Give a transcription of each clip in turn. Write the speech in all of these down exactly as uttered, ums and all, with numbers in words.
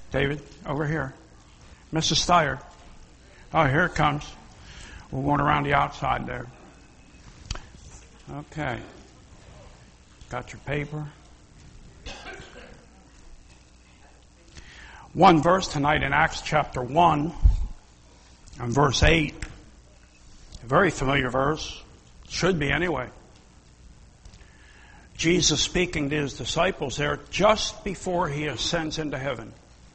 David, over here. Missus Steyer. Oh, here it comes. We're going around the outside there. Okay. Got your paper. One verse tonight in Acts chapter one and verse eight. A very familiar verse. Should be anyway. Jesus speaking to his disciples there just before he ascends into heaven.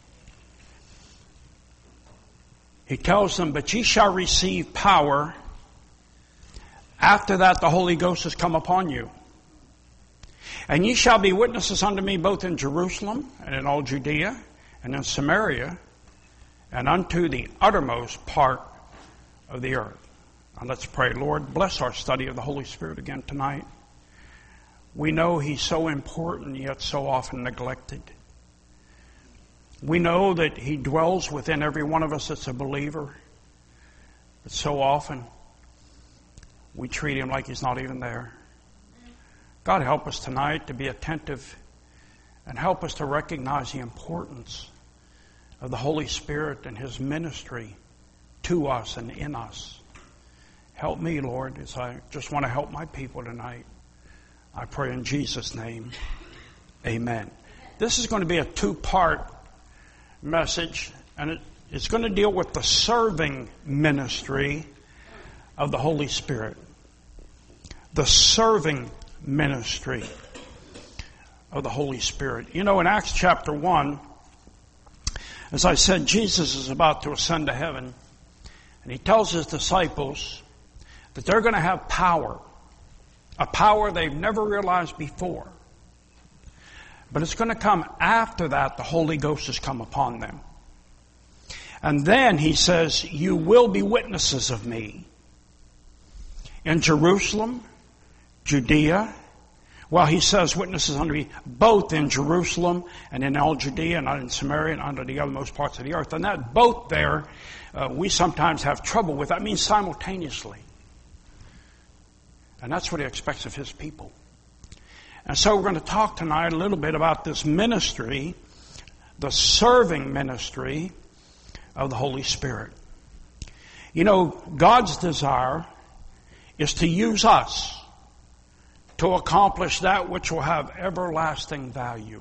He tells them, but ye shall receive power. After that the Holy Ghost has come upon you. And ye shall be witnesses unto me both in Jerusalem and in all Judea and in Samaria and unto the uttermost part of the earth. Now let's pray. Lord, bless our study of the Holy Spirit again tonight. We know He's so important yet so often neglected. We know that He dwells within every one of us that's a believer. But so often we treat Him like He's not even there. God, help us tonight to be attentive and help us to recognize the importance of the Holy Spirit and His ministry to us and in us. Help me, Lord, as I just want to help my people tonight. I pray in Jesus' name. Amen. This is going to be a two-part message, and it, it's going to deal with the serving ministry of the Holy Spirit. The serving ministry of the Holy Spirit. You know, in Acts chapter one, as I said, Jesus is about to ascend to heaven, and He tells His disciples that they're going to have power. A power they've never realized before. But it's going to come after that the Holy Ghost has come upon them. And then He says, you will be witnesses of me. In Jerusalem, Judea. Well, He says witnesses unto me both in Jerusalem and in all Judea and in Samaria and under the othermost parts of the earth. And that both there, uh, we sometimes have trouble with. That means simultaneously. And that's what He expects of His people. And so we're going to talk tonight a little bit about this ministry, the serving ministry of the Holy Spirit. You know, God's desire is to use us to accomplish that which will have everlasting value.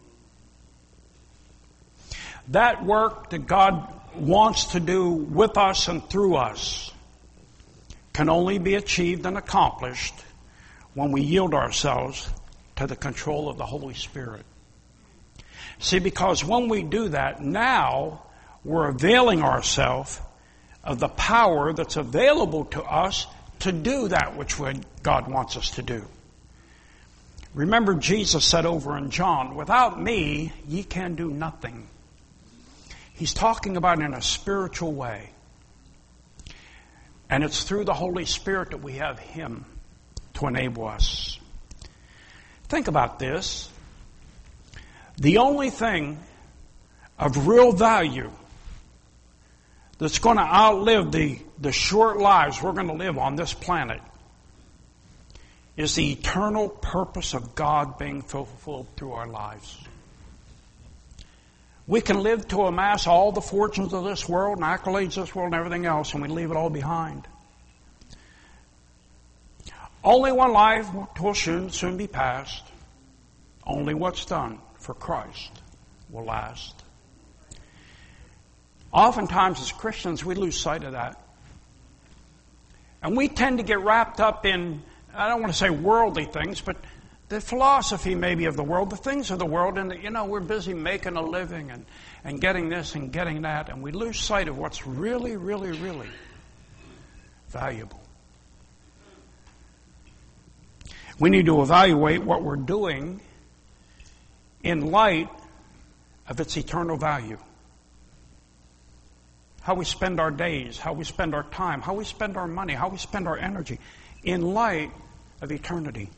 That work that God wants to do with us and through us can only be achieved and accomplished when we yield ourselves to the control of the Holy Spirit. See, because when we do that, now we're availing ourselves of the power that's available to us to do that which God wants us to do. Remember, Jesus said over in John, without me, ye can do nothing. He's talking about in a spiritual way. And it's through the Holy Spirit that we have Him to enable us. Think about this. The only thing of real value that's going to outlive the, the short lives we're going to live on this planet is the eternal purpose of God being fulfilled through our lives. We can live to amass all the fortunes of this world and accolades of this world and everything else, and we leave it all behind. Only one life will soon, soon be passed. Only what's done for Christ will last. Oftentimes as Christians, we lose sight of that. And we tend to get wrapped up in, I don't want to say worldly things, but the philosophy maybe of the world, the things of the world, and you know, we're busy making a living and, and getting this and getting that, and we lose sight of what's really, really, really valuable. We need to evaluate what we're doing in light of its eternal value. How we spend our days, how we spend our time, how we spend our money, how we spend our energy in light of eternity.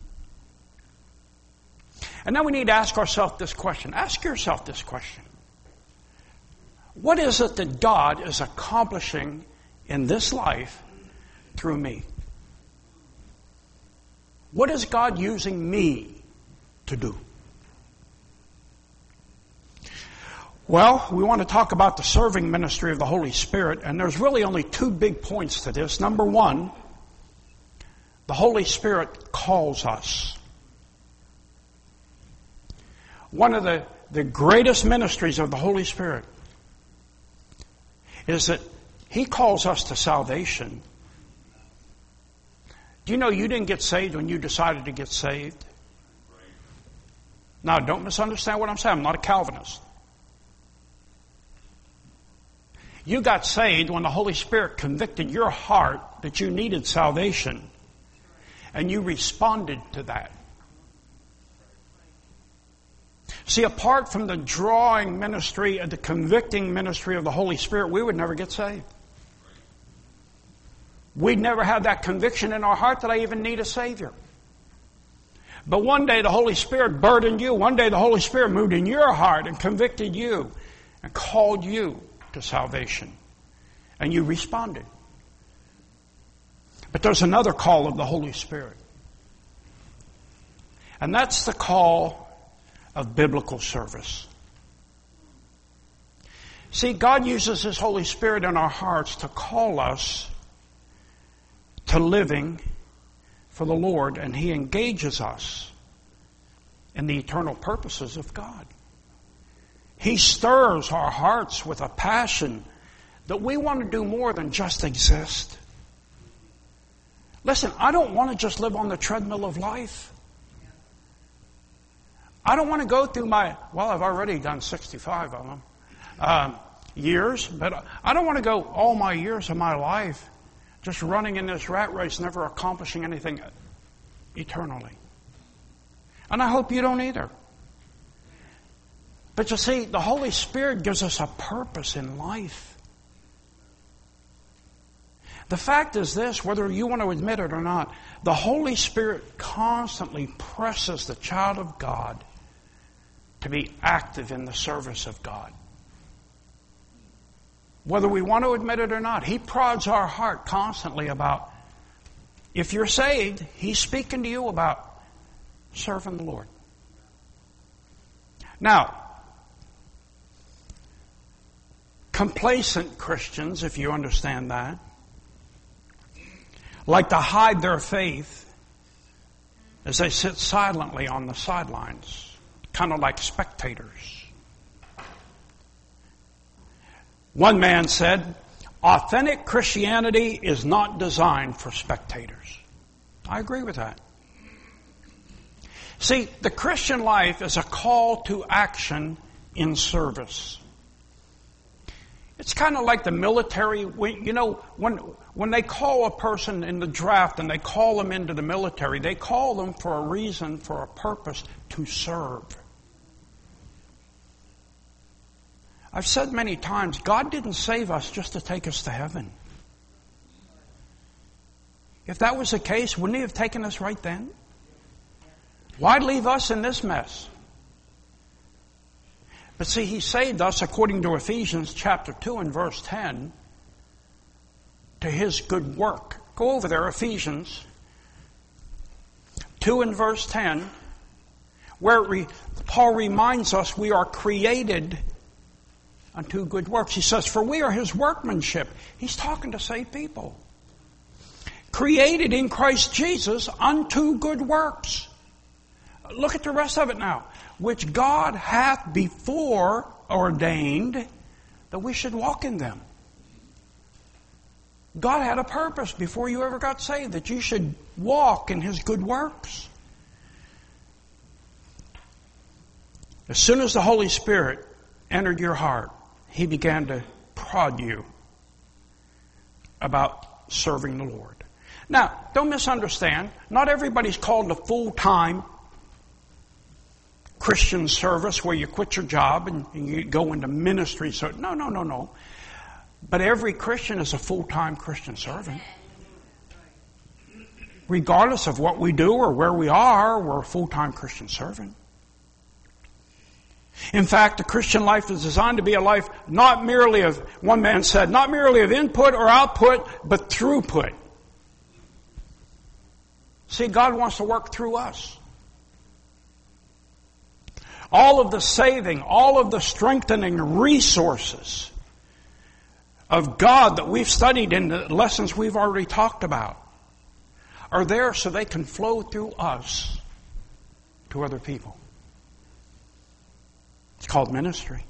And now we need to ask ourselves this question. Ask yourself this question. What is it that God is accomplishing in this life through me? What is God using me to do? Well, we want to talk about the serving ministry of the Holy Spirit, and there's really only two big points to this. Number one, the Holy Spirit calls us. One of the, the greatest ministries of the Holy Spirit is that He calls us to salvation. Do you know you didn't get saved when you decided to get saved? Now, don't misunderstand what I'm saying. I'm not a Calvinist. You got saved when the Holy Spirit convicted your heart that you needed salvation, and you responded to that. See, apart from the drawing ministry and the convicting ministry of the Holy Spirit, we would never get saved. We'd never have that conviction in our heart that I even need a Savior. But one day the Holy Spirit burdened you. One day the Holy Spirit moved in your heart and convicted you and called you to salvation. And you responded. But there's another call of the Holy Spirit. And that's the call of biblical service. See, God uses His Holy Spirit in our hearts to call us to living for the Lord, and He engages us in the eternal purposes of God. He stirs our hearts with a passion that we want to do more than just exist. Listen, I don't want to just live on the treadmill of life. I don't want to go through my, well, I've already done sixty-five of them, um, years, but I don't want to go all my years of my life just running in this rat race, never accomplishing anything eternally. And I hope you don't either. But you see, the Holy Spirit gives us a purpose in life. The fact is this, whether you want to admit it or not, the Holy Spirit constantly presses the child of God to be active in the service of God. Whether we want to admit it or not, He prods our heart constantly about, if you're saved, He's speaking to you about serving the Lord. Now, complacent Christians, if you understand that, like to hide their faith as they sit silently on the sidelines, kind of like spectators. One man said, authentic Christianity is not designed for spectators. I agree with that. See, the Christian life is a call to action in service. It's kind of like the military. You know, when when they call a person in the draft and they call them into the military, they call them for a reason, for a purpose, to serve. I've said many times, God didn't save us just to take us to heaven. If that was the case, wouldn't He have taken us right then? Why leave us in this mess? But see, He saved us, according to Ephesians chapter two and verse ten, to His good work. Go over there, Ephesians two and verse ten, where it re, Paul reminds us we are created unto good works. He says, for we are His workmanship. He's talking to saved people. Created in Christ Jesus unto good works. Look at the rest of it now. Which God hath before ordained that we should walk in them. God had a purpose before you ever got saved, that you should walk in His good works. As soon as the Holy Spirit entered your heart, He began to prod you about serving the Lord. Now, don't misunderstand. Not everybody's called to full-time Christian service where you quit your job and you go into ministry. So, no, no, no, no. But every Christian is a full-time Christian servant. Regardless of what we do or where we are, we're a full-time Christian servant. In fact, the Christian life is designed to be a life not merely of, one man said, not merely of input or output, but throughput. See, God wants to work through us. all of the saving, all of the strengthening resources of God that we've studied in the lessons we've already talked about are there so they can flow through us to other people. It's called ministry.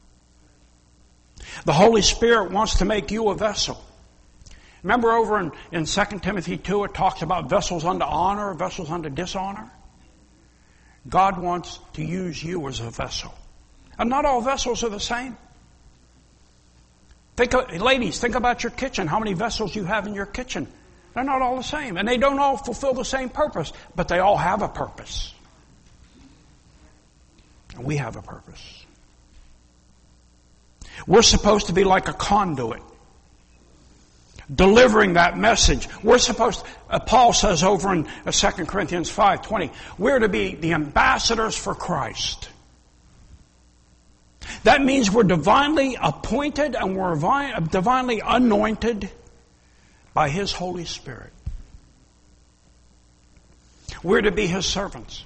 The Holy Spirit wants to make you a vessel. Remember over in, in Second Timothy two, it talks about vessels unto honor, vessels unto dishonor. God wants to use you as a vessel. And not all vessels are the same. Think of, ladies, think about your kitchen. How many vessels you have in your kitchen? They're not all the same. And they don't all fulfill the same purpose. But they all have a purpose. And we have a purpose. We're supposed to be like a conduit, delivering that message. We're supposed to, uh, Paul says over in uh, Second Corinthians five twenty, we're to be the ambassadors for Christ. That means we're divinely appointed and we're divinely anointed by His Holy Spirit. We're to be His servants.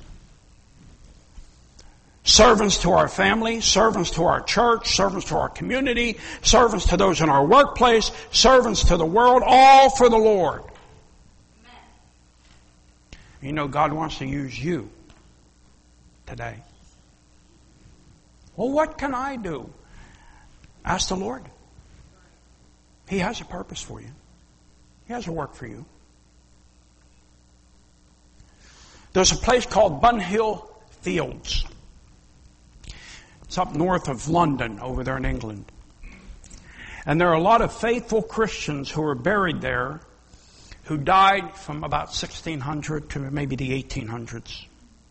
Servants to our family, servants to our church, servants to our community, servants to those in our workplace, servants to the world, all for the Lord. Amen. You know, God wants to use you today. Well, what can I do? Ask the Lord. He has a purpose for you. He has a work for you. There's a place called Bunhill Fields. It's up north of London, over there in England. And there are a lot of faithful Christians who are buried there who died from about sixteen hundred to maybe the eighteen hundreds.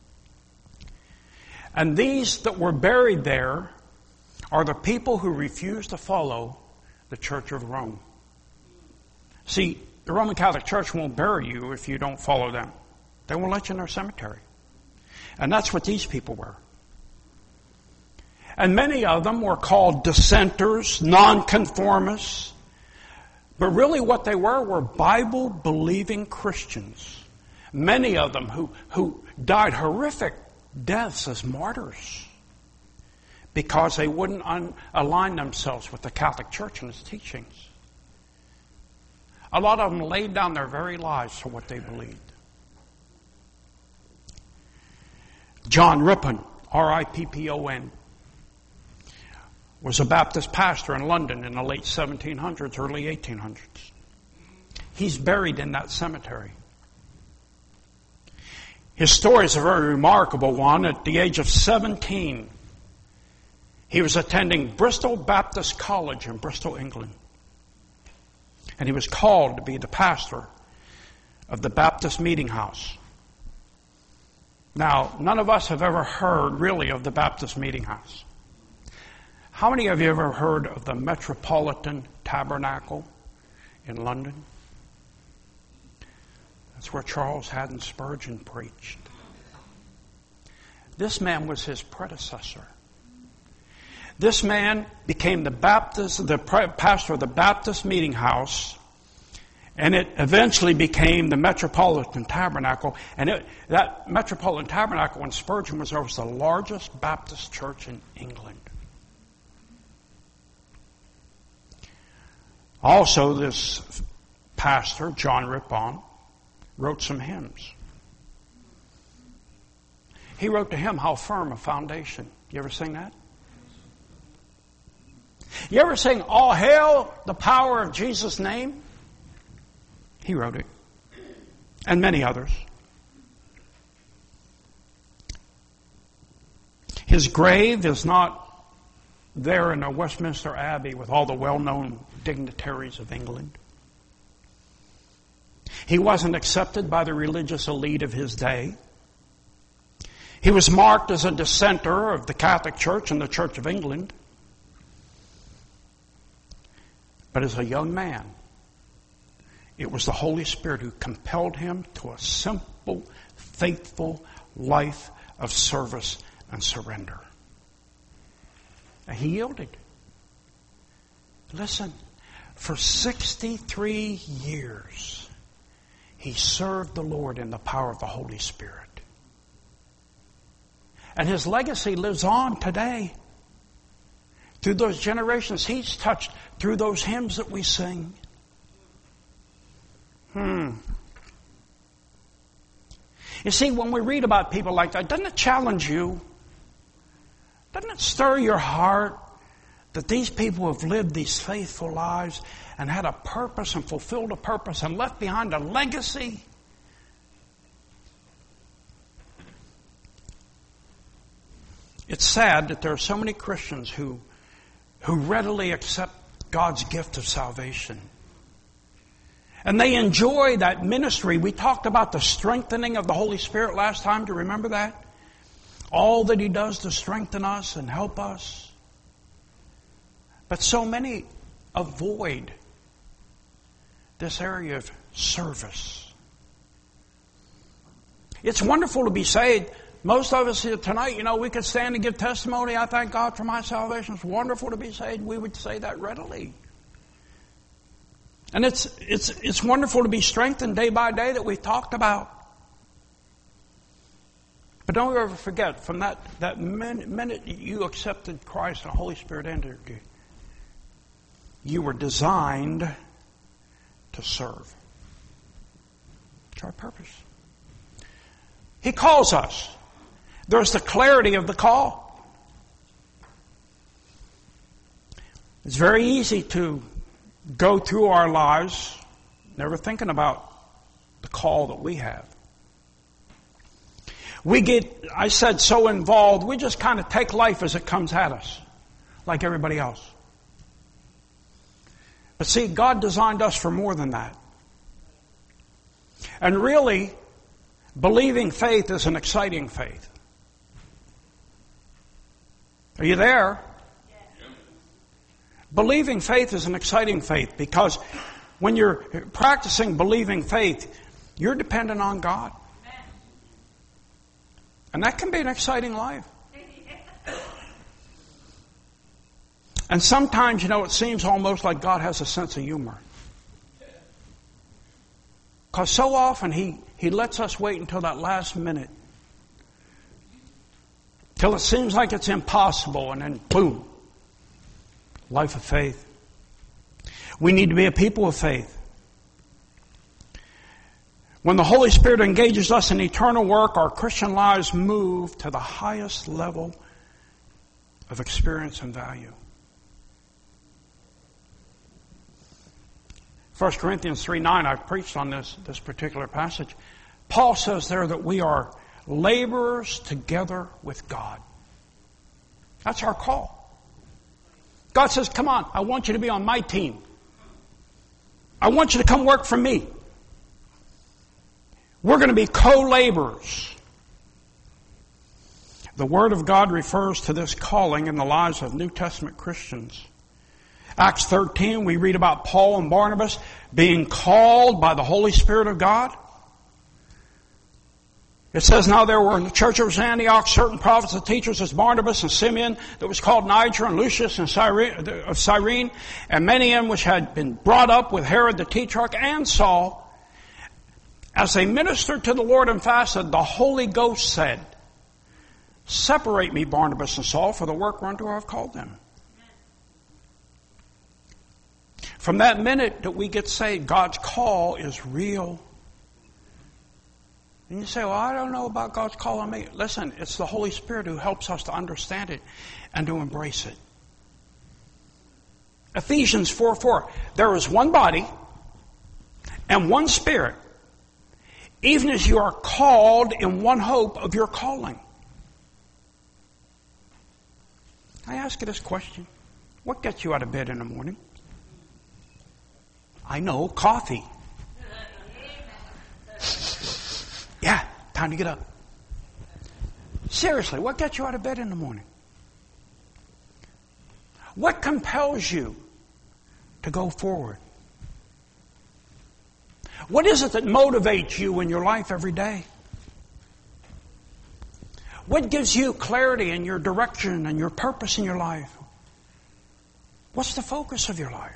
And these that were buried there are the people who refused to follow the Church of Rome. See, the Roman Catholic Church won't bury you if you don't follow them. They won't let you in their cemetery. And that's what these people were. And many of them were called dissenters, nonconformists. But really what they were were Bible-believing Christians. Many of them who, who died horrific deaths as martyrs because they wouldn't un- align themselves with the Catholic Church and its teachings. A lot of them laid down their very lives for what they believed. John Rippon, R I P P O N, was a Baptist pastor in London in the late seventeen hundreds, early eighteen hundreds. He's buried in that cemetery. His story is a very remarkable one. At the age of seventeen, he was attending Bristol Baptist College in Bristol, England. And he was called to be the pastor of the Baptist Meeting House. Now, none of us have ever heard really of the Baptist Meeting House. How many of you have ever heard of the Metropolitan Tabernacle in London? That's where Charles Haddon Spurgeon preached. This man was his predecessor. This man became the Baptist, the pastor of the Baptist Meeting House, and it eventually became the Metropolitan Tabernacle. And it, that Metropolitan Tabernacle, when Spurgeon was there, was the largest Baptist church in England. Also, this pastor, John Rippon, wrote some hymns. He wrote the hymn, How Firm a Foundation. You ever sing that? You ever sing, All Hail the Power of Jesus' Name? He wrote it. And many others. His grave is not there in a Westminster Abbey with all the well-known dignitaries of England. He wasn't accepted by the religious elite of his day. He was marked as a dissenter of the Catholic Church and the Church of England. But as a young man, it was the Holy Spirit who compelled him to a simple, faithful life of service and surrender. And he yielded. Listen, for sixty-three years, he served the Lord in the power of the Holy Spirit. And His legacy lives on today. Through those generations He's touched, through those hymns that we sing. Hmm. You see, when we read about people like that, doesn't it challenge you? Doesn't it stir your heart that these people have lived these faithful lives and had a purpose and fulfilled a purpose and left behind a legacy? It's sad that there are so many Christians who, who readily accept God's gift of salvation. And they enjoy that ministry. We talked about the strengthening of the Holy Spirit last time. Do you remember that? All that He does to strengthen us and help us. But so many avoid this area of service. It's wonderful to be saved. Most of us here tonight, you know, we could stand and give testimony. I thank God for my salvation. It's wonderful to be saved. We would say that readily. And it's it's it's wonderful to be strengthened day by day that we've talked about. But don't ever forget, from that, that minute, minute you accepted Christ and the Holy Spirit entered you, you were designed to serve. It's our purpose. He calls us. There's the clarity of the call. It's very easy to go through our lives never thinking about the call that we have. We get, I said, so involved, we just kind of take life as it comes at us, like everybody else. But see, God designed us for more than that. And really, believing faith is an exciting faith. Are you there? Yeah. Believing faith is an exciting faith because when you're practicing believing faith, you're dependent on God. And that can be an exciting life. And sometimes, you know, it seems almost like God has a sense of humor. Because so often He, He lets us wait until that last minute. Till it seems like it's impossible, and then boom. Life of faith. We need to be a people of faith. When the Holy Spirit engages us in eternal work, our Christian lives move to the highest level of experience and value. First Corinthians three nine, I've preached on this, this particular passage. Paul says there that we are laborers together with God. That's our call. God says, come on, I want you to be on my team. I want you to come work for me. We're going to be co-laborers. The Word of God refers to this calling in the lives of New Testament Christians. Acts thirteen, we read about Paul and Barnabas being called by the Holy Spirit of God. It says, now there were in the church of Antioch certain prophets and teachers as Barnabas and Simeon, that was called Niger, and Lucius and Cyrene, of Cyrene, and many of them which had been brought up with Herod the Tetrarch and Saul. As they ministered to the Lord and fasted, the Holy Ghost said, separate me, Barnabas and Saul, for the work whereunto I have called them. From that minute that we get saved, God's call is real. And you say, well, I don't know about God's call on me. Listen, it's the Holy Spirit who helps us to understand it and to embrace it. Ephesians four four, there is one body and one Spirit, even as you are called in one hope of your calling. I ask you this question. What gets you out of bed in the morning? I know, coffee. Yeah, time to get up. Seriously, what gets you out of bed in the morning? What compels you to go forward? What is it that motivates you in your life every day? What gives you clarity in your direction and your purpose in your life? What's the focus of your life?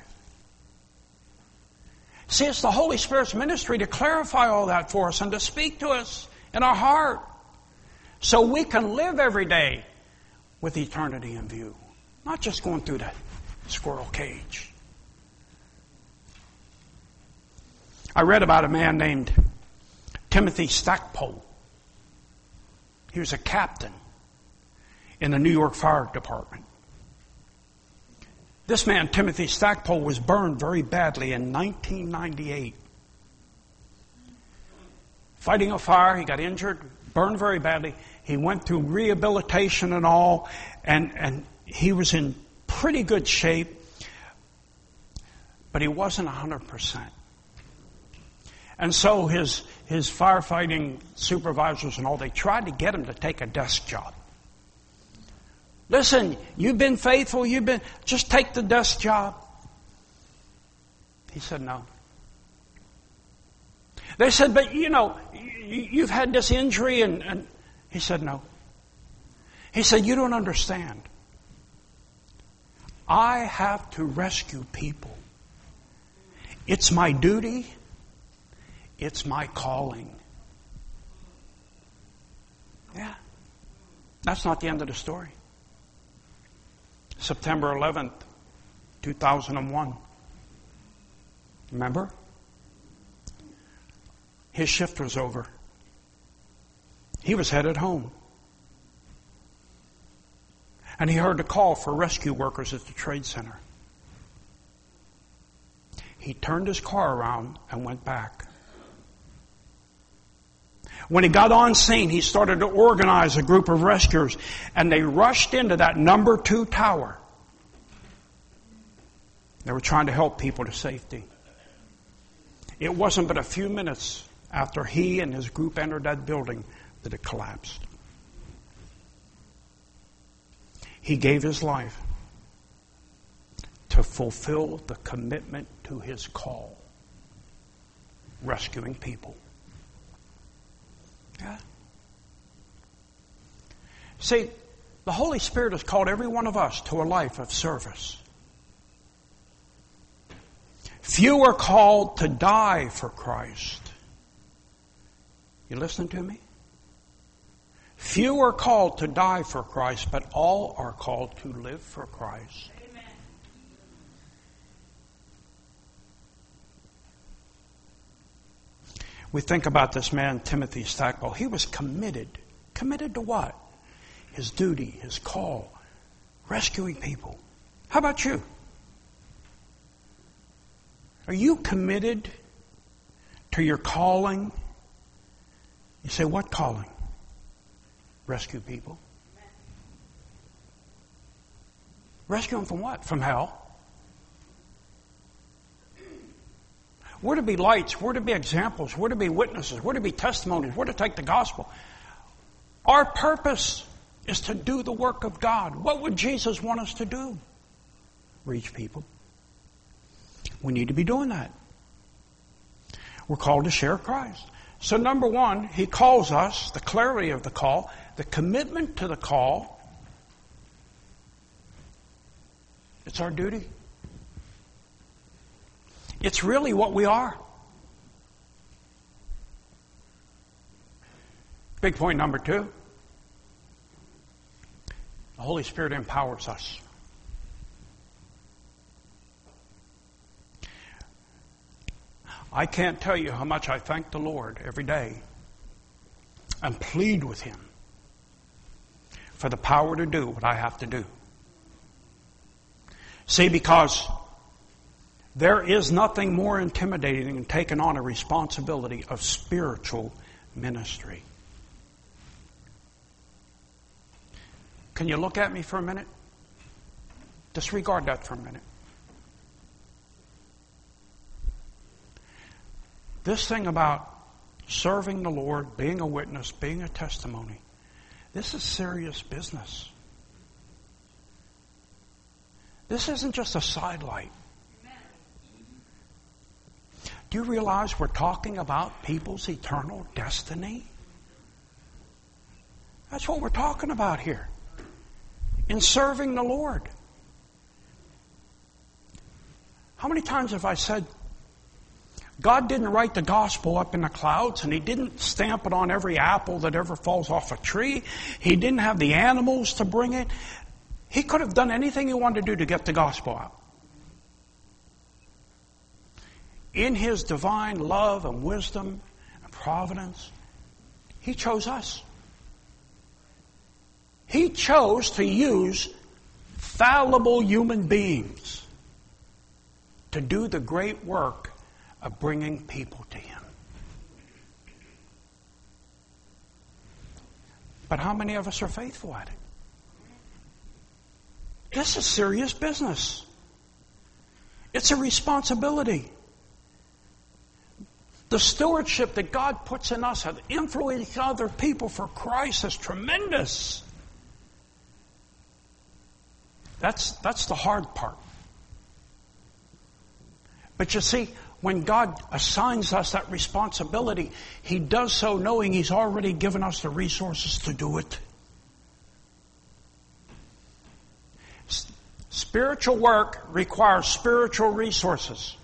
See, it's the Holy Spirit's ministry to clarify all that for us and to speak to us in our heart so we can live every day with eternity in view, not just going through that squirrel cage. I read about a man named Timothy Stackpole. He was a captain in the New York Fire Department. This man, Timothy Stackpole, was burned very badly in nineteen ninety-eight. Fighting a fire, he got injured, burned very badly. He went through rehabilitation and all, and, and he was in pretty good shape, but he wasn't one hundred percent. And so his his firefighting supervisors and all, they tried to get him to take a desk job. Listen, you've been faithful, you've been, just take the desk job. He said no. They said, but you know, you've had this injury, and, and he said no. He said, you don't understand. I have to rescue people. It's my duty. It's my calling. Yeah. That's not the end of the story. September eleventh, two thousand one. Remember? His shift was over. He was headed home. And he heard the call for rescue workers at the trade center. He turned his car around and went back. When he got on scene, he started to organize a group of rescuers, and they rushed into that number two tower. They were trying to help people to safety. It wasn't but a few minutes after he and his group entered that building that it collapsed. He gave his life to fulfill the commitment to his call, rescuing people. Yeah. See, the Holy Spirit has called every one of us to a life of service. Few are called to die for Christ. You listening to me? Few are called to die for Christ, but all are called to live for Christ. Amen. We think about this man, Timothy Stackpole. He was committed. Committed to what? His duty, his call, rescuing people. How about you? Are you committed to your calling? You say, what calling? Rescue people. Rescue them from what? From hell. We're to be lights. We're to be examples. We're to be witnesses. We're to be testimonies. We're to take the gospel. Our purpose is to do the work of God. What would Jesus want us to do? Reach people. We need to be doing that. We're called to share Christ. So number one, he calls us, the clarity of the call, the commitment to the call. It's our duty. It's really what we are. Big point number two. The Holy Spirit empowers us. I can't tell you how much I thank the Lord every day and plead with Him for the power to do what I have to do. See, because there is nothing more intimidating than taking on a responsibility of spiritual ministry. Can you look at me for a minute? Disregard that for a minute. This thing about serving the Lord, being a witness, being a testimony, this is serious business. This isn't just a sidelight. Do you realize we're talking about people's eternal destiny? That's what we're talking about here. In serving the Lord. How many times have I said, God didn't write the gospel up in the clouds, and He didn't stamp it on every apple that ever falls off a tree. He didn't have the animals to bring it. He could have done anything He wanted to do to get the gospel out. In His divine love and wisdom and providence, He chose us. He chose to use fallible human beings to do the great work of bringing people to Him. But how many of us are faithful at it? This is serious business. It's a responsibility. The stewardship that God puts in us of influencing other people for Christ is tremendous. That's, that's the hard part. But you see, when God assigns us that responsibility, He does so knowing He's already given us the resources to do it. S- spiritual work requires spiritual resources.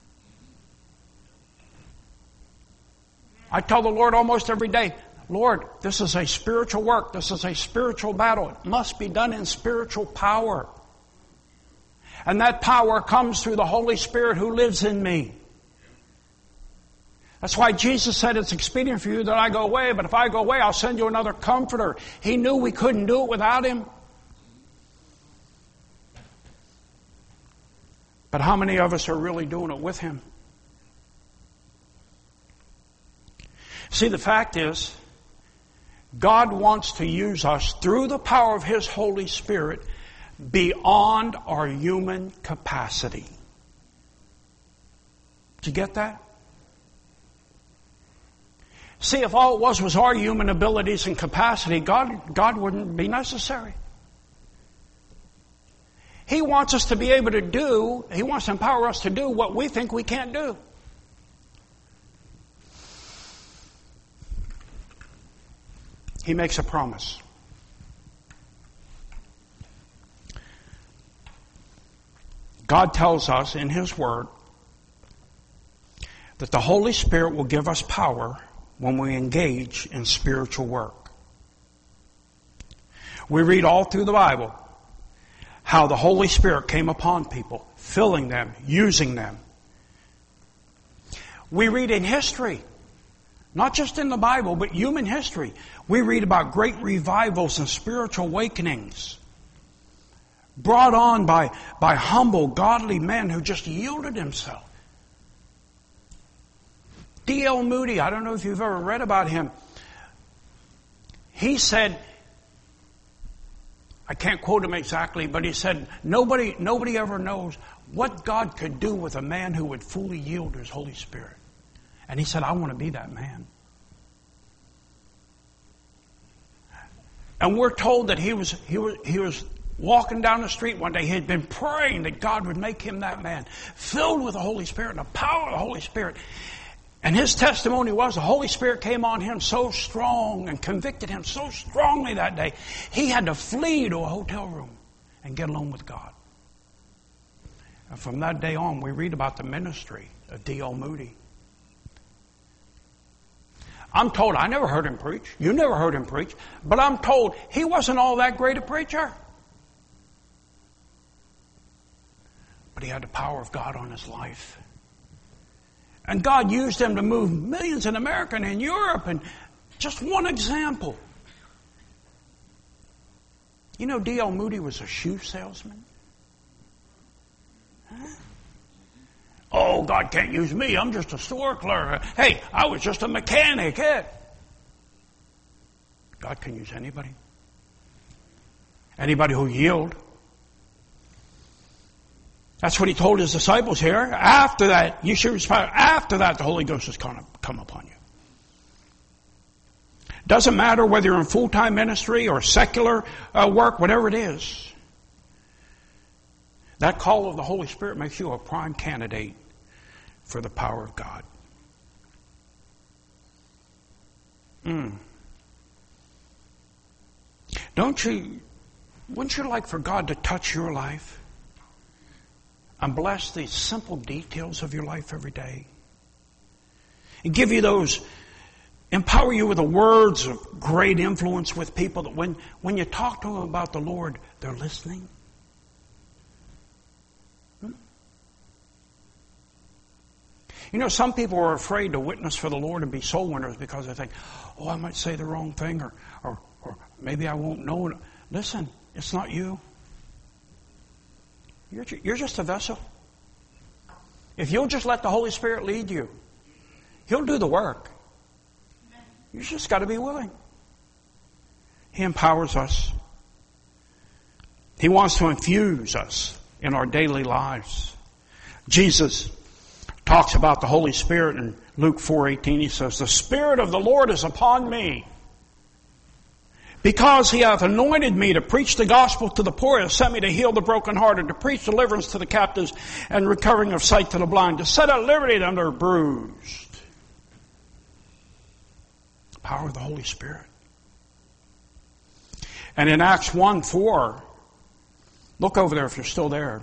I tell the Lord almost every day, Lord, this is a spiritual work. This is a spiritual battle. It must be done in spiritual power. And that power comes through the Holy Spirit who lives in me. That's why Jesus said it's expedient for you that I go away, but if I go away, I'll send you another comforter. He knew we couldn't do it without Him. But how many of us are really doing it with Him? See, the fact is, God wants to use us through the power of His Holy Spirit beyond our human capacity. Did you get that? See, if all it was was our human abilities and capacity, God, God wouldn't be necessary. He wants us to be able to do, He wants to empower us to do what we think we can't do. He makes a promise. God tells us in His Word that the Holy Spirit will give us power when we engage in spiritual work. We read all through the Bible how the Holy Spirit came upon people, filling them, using them. We read in history, not just in the Bible, but human history. We read about great revivals and spiritual awakenings brought on by, by humble, godly men who just yielded themselves. D L Moody, I don't know if you've ever read about him. He said, I can't quote him exactly, but he said, nobody, nobody ever knows what God could do with a man who would fully yield to His Holy Spirit. And he said, I want to be that man. And we're told that he was, he was, he was walking down the street one day. He had been praying that God would make him that man, filled with the Holy Spirit and the power of the Holy Spirit. And his testimony was the Holy Spirit came on him so strong and convicted him so strongly that day, he had to flee to a hotel room and get alone with God. And from that day on, we read about the ministry of D L Moody. I'm told, I never heard him preach. You never heard him preach. But I'm told he wasn't all that great a preacher. But he had the power of God on his life. And God used him to move millions in America and in Europe. And just one example. You know, D L Moody was a shoe salesman. Huh? Oh, God can't use me. I'm just a store clerk. Hey, I was just a mechanic. Eh? God can use anybody. Anybody who yield. That's what He told His disciples here. After that, you should respond. After that, the Holy Ghost has come, come upon you. Doesn't matter whether you're in full-time ministry or secular uh, work, whatever it is. That call of the Holy Spirit makes you a prime candidate for the power of God. Mm. Don't you, wouldn't you like for God to touch your life and bless the simple details of your life every day? and give you those, empower you with the words of great influence with people that when, when you talk to them about the Lord, they're listening. Hmm? You know, some people are afraid to witness for the Lord and be soul winners because they think, oh, I might say the wrong thing, or, or, or maybe I won't know it. Listen, it's not you. You're, you're just a vessel. If you'll just let the Holy Spirit lead you, He'll do the work. You just got to be willing. He empowers us. He wants to infuse us in our daily lives. Jesus talks about the Holy Spirit in Luke four eighteen. He says, the Spirit of the Lord is upon me, because He hath anointed me to preach the gospel to the poor, has sent me to heal the brokenhearted, to preach deliverance to the captives, and recovering of sight to the blind, to set at liberty them that are bruised. The power of the Holy Spirit. And in Acts one four, look over there if you're still there.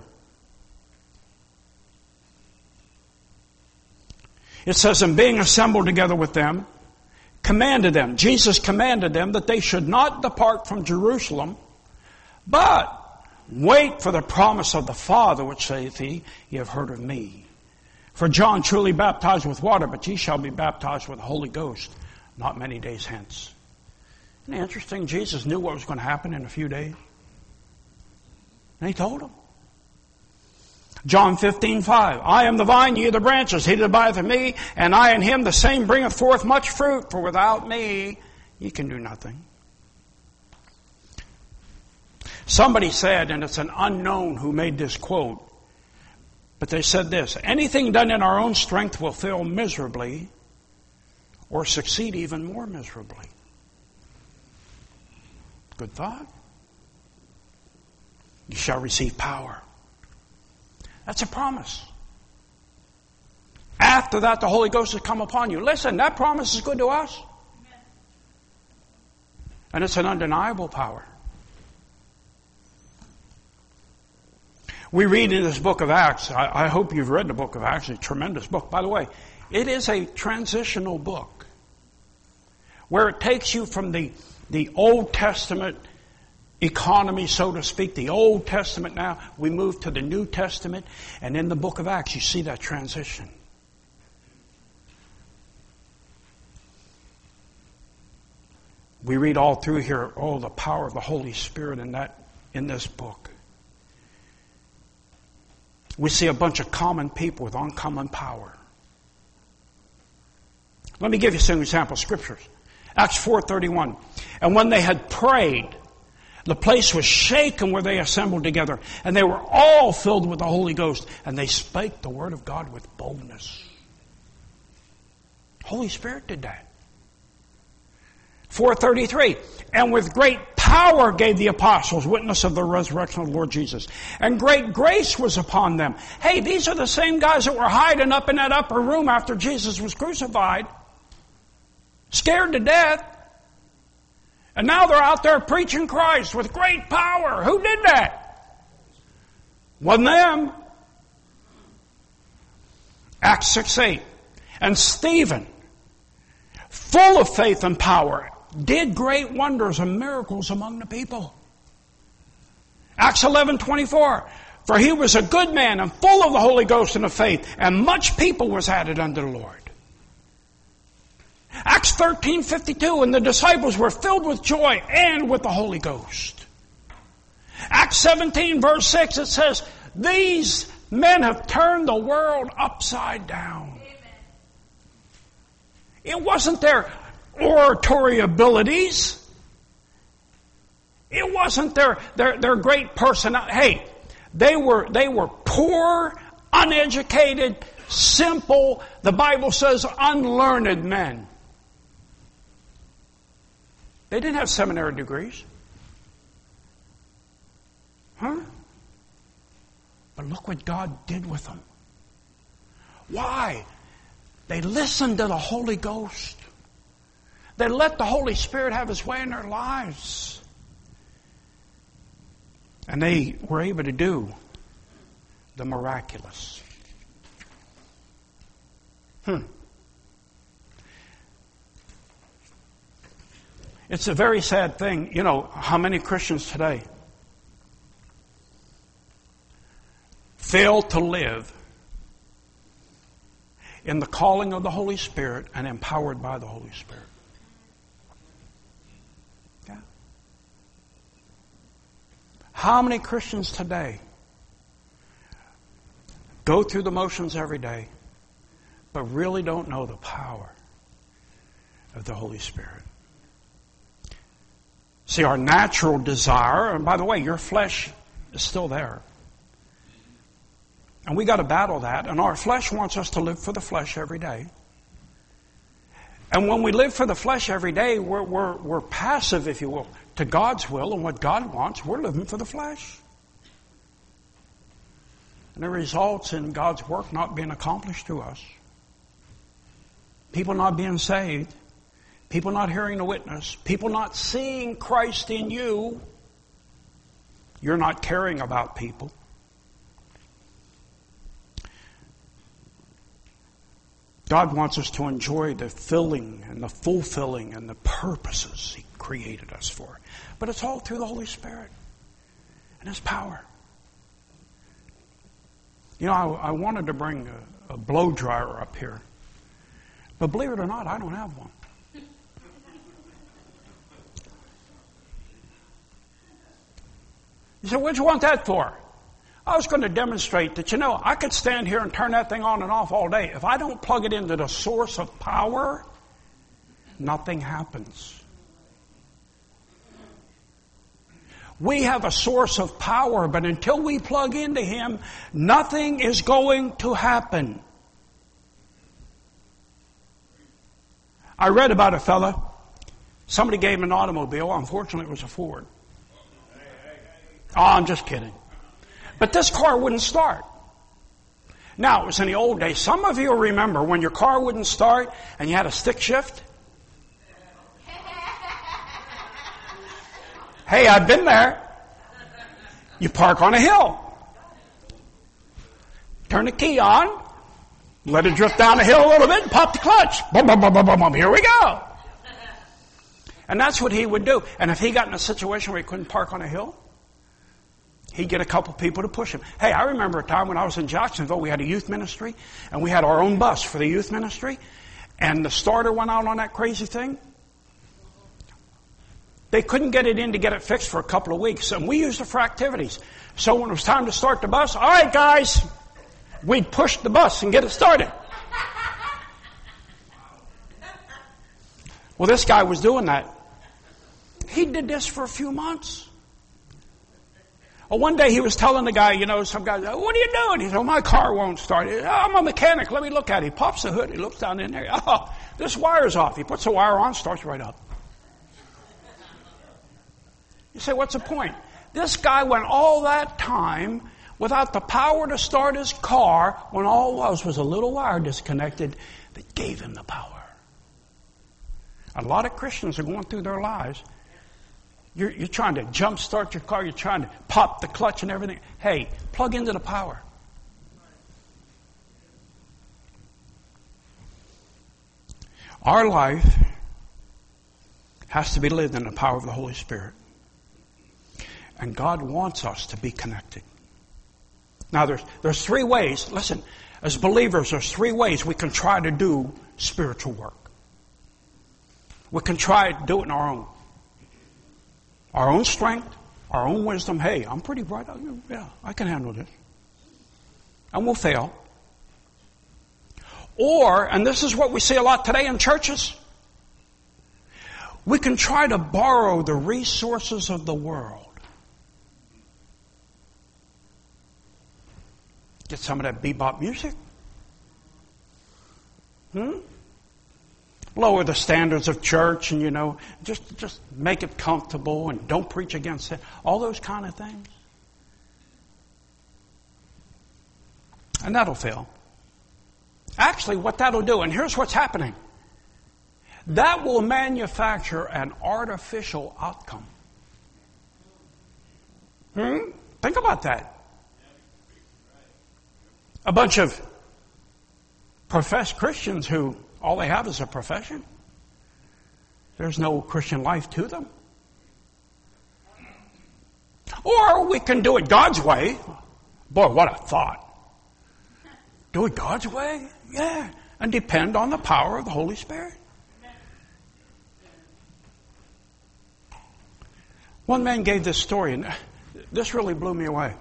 It says, and being assembled together with them, commanded them, Jesus commanded them that they should not depart from Jerusalem, but wait for the promise of the Father, which saith he, ye have heard of me. For John truly baptized with water, but ye shall be baptized with the Holy Ghost not many days hence. Isn't it interesting? Jesus knew what was going to happen in a few days. And He told them. John fifteen five. I am the vine, ye are the branches. He that abideth in me, and I in him, the same bringeth forth much fruit. For without me, ye can do nothing. Somebody said, and it's an unknown who made this quote, but they said this: anything done in our own strength will fail miserably, or succeed even more miserably. Good thought. You shall receive power. That's a promise. After that, the Holy Ghost has come upon you. Listen, that promise is good to us. And it's an undeniable power. We read in this book of Acts, I, I hope you've read the book of Acts, it's a tremendous book. By the way, it is a transitional book where it takes you from the, the Old Testament economy, so to speak, the Old Testament now, we move to the New Testament, and in the book of Acts you see that transition. We read all through here, oh, the power of the Holy Spirit in that, in this book. We see a bunch of common people with uncommon power. Let me give you some example scriptures. Acts four thirty-one. And when they had prayed, the place was shaken where they assembled together, and they were all filled with the Holy Ghost, and they spake the word of God with boldness. Holy Spirit did that. four thirty-three. And with great power gave the apostles witness of the resurrection of the Lord Jesus. And great grace was upon them. Hey, these are the same guys that were hiding up in that upper room after Jesus was crucified, scared to death. And now they're out there preaching Christ with great power. Who did that? Wasn't them. Acts six eight. And Stephen, full of faith and power, did great wonders and miracles among the people. Acts eleven twenty-four. For he was a good man and full of the Holy Ghost and of faith, and much people was added unto the Lord. Acts thirteen fifty-two. And the disciples were filled with joy and with the Holy Ghost. Acts seventeen verse six, it says, these men have turned the world upside down. Amen. It wasn't their oratory abilities. It wasn't their, their, their great personality. Hey, they were, they were poor, uneducated, simple, the Bible says unlearned men. They didn't have seminary degrees. Huh? But look what God did with them. Why? They listened to the Holy Ghost. They let the Holy Spirit have His way in their lives. And they were able to do the miraculous. Hmm. It's a very sad thing. You know, how many Christians today fail to live in the calling of the Holy Spirit and empowered by the Holy Spirit. Yeah. How many Christians today go through the motions every day, but really don't know the power of the Holy Spirit? See, our natural desire, and by the way, your flesh is still there. And we got to battle that. And our flesh wants us to live for the flesh every day. And when we live for the flesh every day, we're, we're, we're passive, if you will, to God's will and what God wants. We're living for the flesh. And it results in God's work not being accomplished through us. People not being saved. People not hearing the witness. People not seeing Christ in you. You're not caring about people. God wants us to enjoy the filling and the fulfilling and the purposes He created us for. But it's all through the Holy Spirit and His power. You know, I, I wanted to bring a, a blow dryer up here. But believe it or not, I don't have one. You said, what'd you want that for? I was going to demonstrate that, you know, I could stand here and turn that thing on and off all day. If I don't plug it into the source of power, nothing happens. We have a source of power, but until we plug into Him, nothing is going to happen. I read about a fella. Somebody gave him an automobile. Unfortunately, it was a Ford. Oh, I'm just kidding. But this car wouldn't start. Now, it was in the old days. Some of you will remember when your car wouldn't start and you had a stick shift. Hey, I've been there. You park on a hill. Turn the key on. Let it drift down the hill a little bit and pop the clutch. Boom, boom, boom, boom, boom, boom. Here we go. And that's what he would do. And if he got in a situation where he couldn't park on a hill, he'd get a couple people to push him. Hey, I remember a time when I was in Jacksonville, we had a youth ministry, and we had our own bus for the youth ministry, and the starter went out on that crazy thing. They couldn't get it in to get it fixed for a couple of weeks, and we used it for activities. So when it was time to start the bus, all right, guys, we'd push the bus and get it started. Well, this guy was doing that. He did this for a few months. Well, one day he was telling the guy, you know, some guy, what are you doing? He said, oh, my car won't start. He said, oh, I'm a mechanic. Let me look at it. He pops the hood. He looks down in there. Oh, this wire's off. He puts the wire on, starts right up. You say, what's the point? This guy went all that time without the power to start his car when all it was was a little wire disconnected that gave him the power. A lot of Christians are going through their lives. You're, you're trying to jump start your car. You're trying to pop the clutch and everything. Hey, plug into the power. Our life has to be lived in the power of the Holy Spirit. And God wants us to be connected. Now, there's, there's three ways. Listen, as believers, there's three ways we can try to do spiritual work. We can try to do it in our own. Our own strength, our own wisdom. Hey, I'm pretty bright. Yeah, I can handle this. And we'll fail. Or, and this is what we see a lot today in churches, we can try to borrow the resources of the world. Get some of that bebop music. Hmm? Lower the standards of church and, you know, just, just make it comfortable and don't preach against it. All those kind of things. And that'll fail. Actually, what that'll do, and here's what's happening. That will manufacture an artificial outcome. Hmm? Think about that. A bunch of professed Christians who all they have is a profession. There's no Christian life to them. Or we can do it God's way. Boy, what a thought. Do it God's way? Yeah. And depend on the power of the Holy Spirit. One man gave this story, and this really blew me away.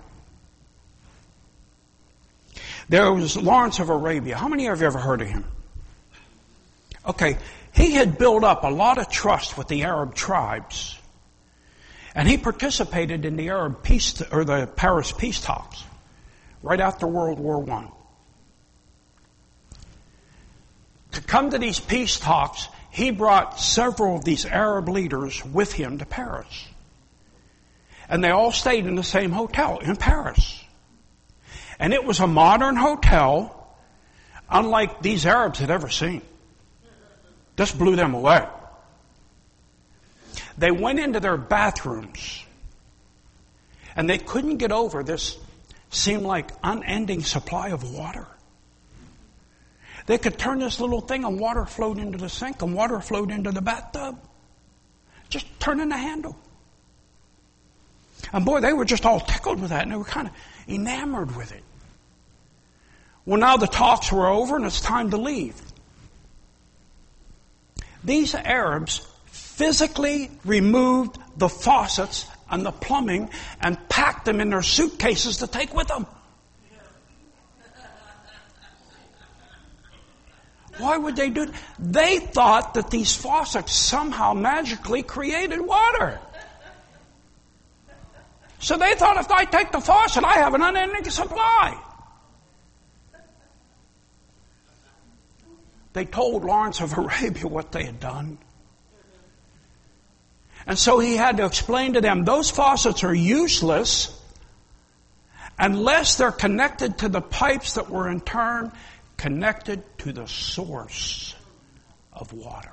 There was Lawrence of Arabia. How many of you have ever heard of him? Okay, he had built up a lot of trust with the Arab tribes, and he participated in the Arab peace or the Paris peace talks right after World War One. To come to these peace talks, he brought several of these Arab leaders with him to Paris. And they all stayed in the same hotel in Paris. And it was a modern hotel, unlike these Arabs had ever seen. Just blew them away. They went into their bathrooms, and they couldn't get over this seemed like unending supply of water. They could turn this little thing and water flowed into the sink and water flowed into the bathtub. Just turning the handle. And boy, they were just all tickled with that, and they were kind of enamored with it. Well, now the talks were over and it's time to leave. These Arabs physically removed the faucets and the plumbing and packed them in their suitcases to take with them. Why would they do that? They thought that these faucets somehow magically created water. So they thought if I take the faucet, I have an unending supply. They told Lawrence of Arabia what they had done. And so he had to explain to them, those faucets are useless unless they're connected to the pipes that were in turn connected to the source of water.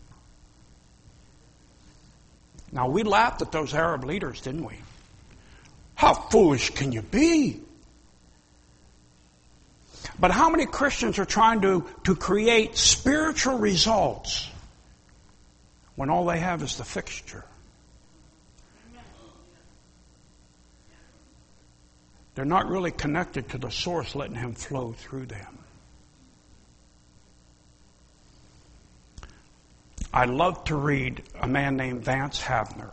Now, we laughed at those Arab leaders, didn't we? How foolish can you be? But how many Christians are trying to, to create spiritual results when all they have is the fixture? They're not really connected to the source letting Him flow through them. I love to read a man named Vance Havner.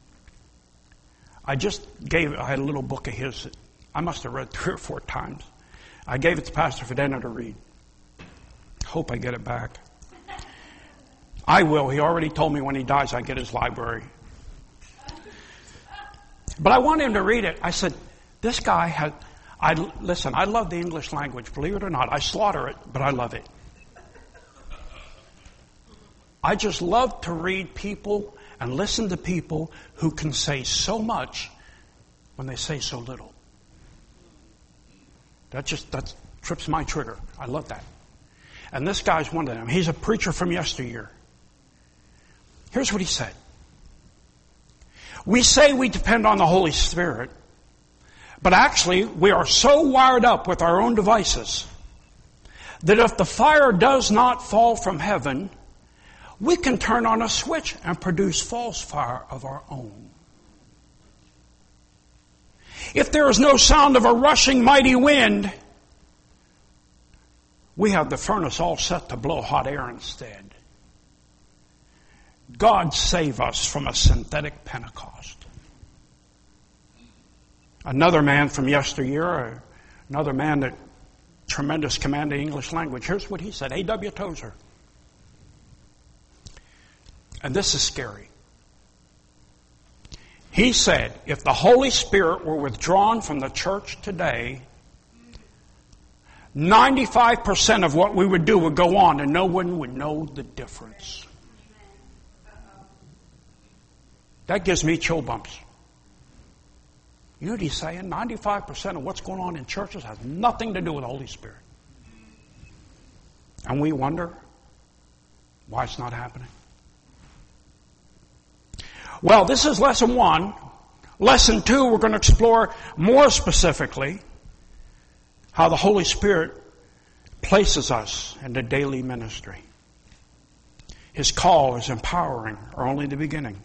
I just gave, I had a little book of his that I must have read three or four times. I gave it to Pastor Fidena to read. Hope I get it back. I will. He already told me when he dies I get his library. But I want him to read it. I said, this guy had, I, listen, I love the English language. Believe it or not, I slaughter it, but I love it. I just love to read people and listen to people who can say so much when they say so little. That just, that trips my trigger. I love that. And this guy's one of them. He's a preacher from yesteryear. Here's what he said. We say we depend on the Holy Spirit, but actually we are so wired up with our own devices that if the fire does not fall from heaven, we can turn on a switch and produce false fire of our own. If there is no sound of a rushing mighty wind, we have the furnace all set to blow hot air instead. God save us from a synthetic Pentecost. Another man from yesteryear, another man that tremendous command of the English language. Here's what he said, A W Tozer. And this is scary. He said, if the Holy Spirit were withdrawn from the church today, ninety-five percent of what we would do would go on and no one would know the difference. That gives me chill bumps. You know what he's saying? ninety-five percent of what's going on in churches has nothing to do with the Holy Spirit. And we wonder why it's not happening. Well, this is lesson one. Lesson two, we're going to explore more specifically how the Holy Spirit places us in the daily ministry. His call is empowering, or only the beginning.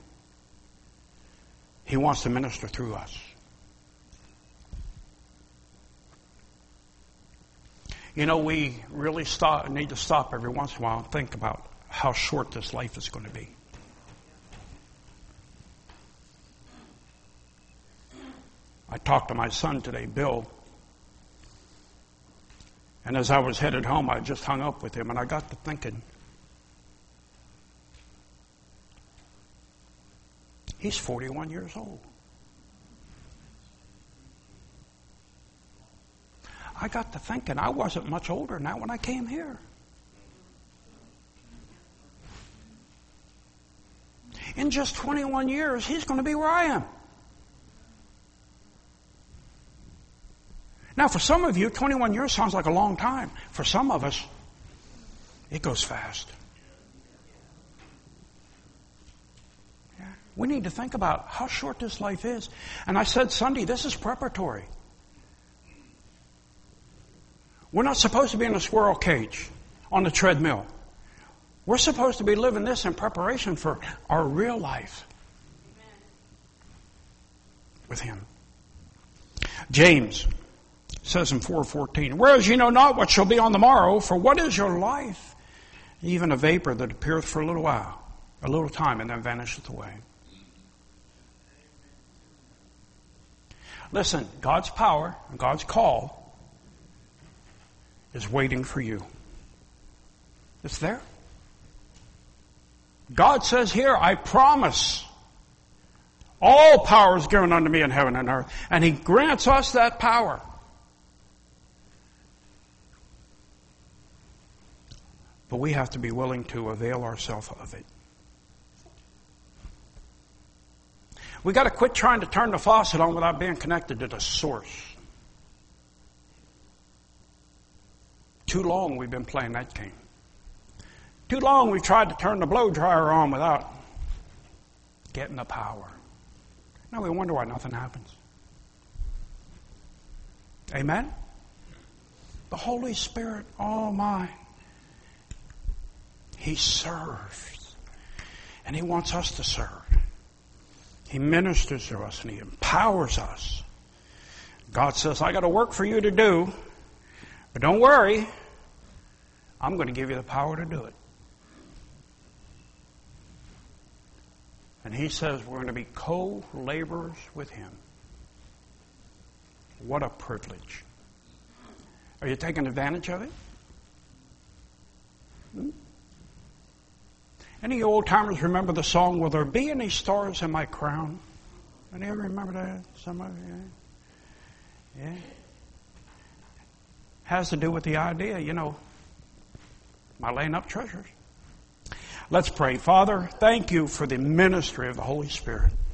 He wants to minister through us. You know, we really stop, need to stop every once in a while and think about how short this life is going to be. I talked to my son today, Bill, and as I was headed home, I just hung up with him, and I got to thinking, he's forty-one years old. I got to thinking, I wasn't much older than that when I came here. In just twenty-one years, he's going to be where I am. Now, for some of you, twenty-one years sounds like a long time. For some of us, it goes fast. Yeah. We need to think about how short this life is. And I said Sunday, this is preparatory. We're not supposed to be in a squirrel cage on the treadmill. We're supposed to be living this in preparation for our real life with Him. James says in four fourteen, whereas you know not what shall be on the morrow, for what is your life? Even a vapor that appeareth for a little while, a little time, and then vanisheth away. Listen, God's power and God's call is waiting for you. It's there. God says here, I promise all power is given unto me in heaven and earth. And He grants us that power. But we have to be willing to avail ourselves of it. We got to quit trying to turn the faucet on without being connected to the source. Too long we've been playing that game. Too long we've tried to turn the blow dryer on without getting the power. Now we wonder why nothing happens. Amen? The Holy Spirit, oh my, He serves. And He wants us to serve. He ministers to us and He empowers us. God says, I got a work for you to do, but don't worry, I'm going to give you the power to do it. And He says we're going to be co-laborers with Him. What a privilege. Are you taking advantage of it? Hmm? Any old-timers remember the song, Will There Be Any Stars in My Crown? Any ever remember that? Somebody? Yeah. Yeah. Has to do with the idea, you know, my laying up treasures. Let's pray. Father, thank You for the ministry of the Holy Spirit.